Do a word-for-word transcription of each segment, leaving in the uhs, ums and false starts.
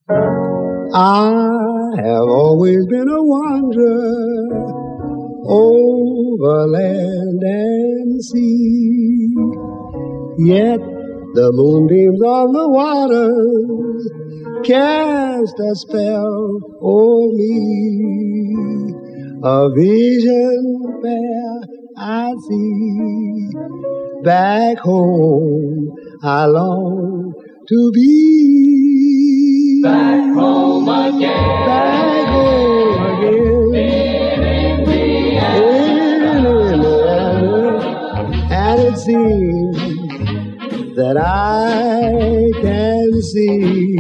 I have always been a wanderer over land and sea, yet the moonbeams on the waters cast a spell o'er me. A vision fair I see, back home I long to be. Back home again. Back home again. In Indiana. In Indiana. And it seems that I can see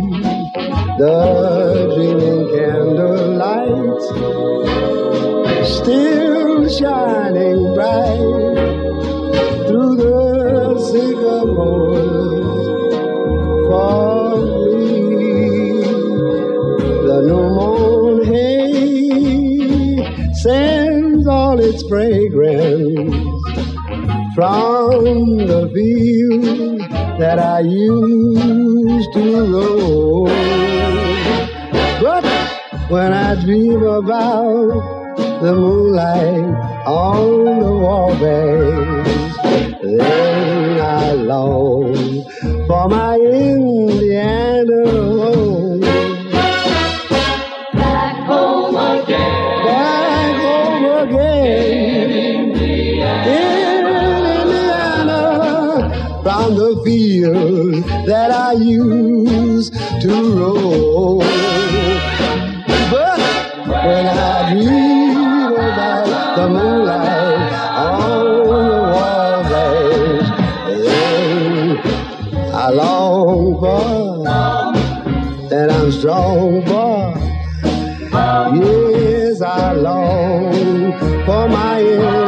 the dreaming candlelights still shining bright through the sycamores for me. The new moon hay sends all its fragrance from the field that I used to roam. But when I dream about the moonlight on the wallbanks, then I long for my Indiana home. Back home again. Back home again. In Indiana. In Indiana. From the field that I used to roam. But when I dream about the moonlight on the wallbanks, then I long for that I'm strong for. Yes, I long for my